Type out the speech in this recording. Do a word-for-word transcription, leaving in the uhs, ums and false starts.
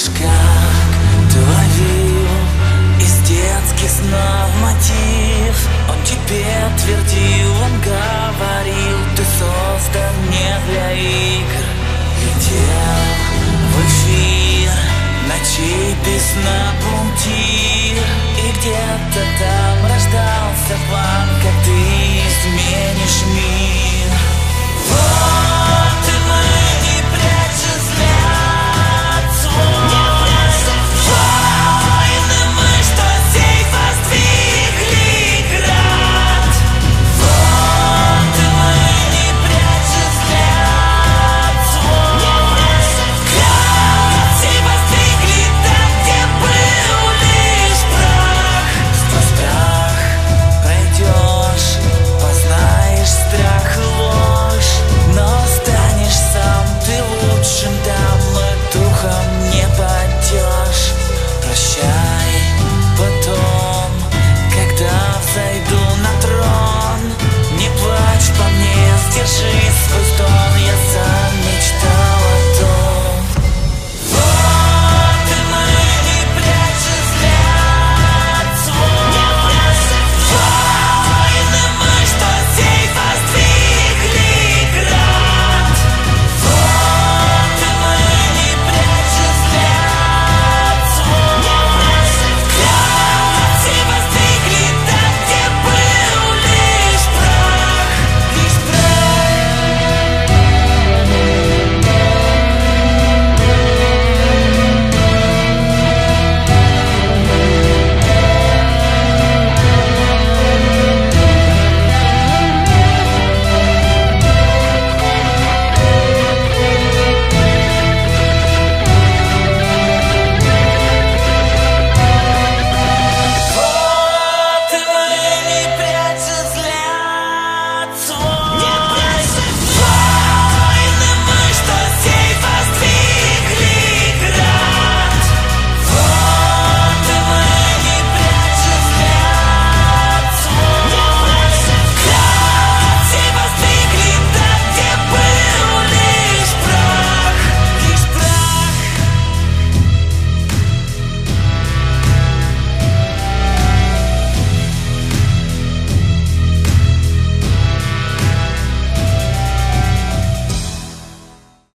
Помнишь, как ты ловил из детских снов мотив? Он тебе твердил, он говорил: ты создан не для игр. Летел в эфир, ночей без сна пунктир, и где-то там рождался план.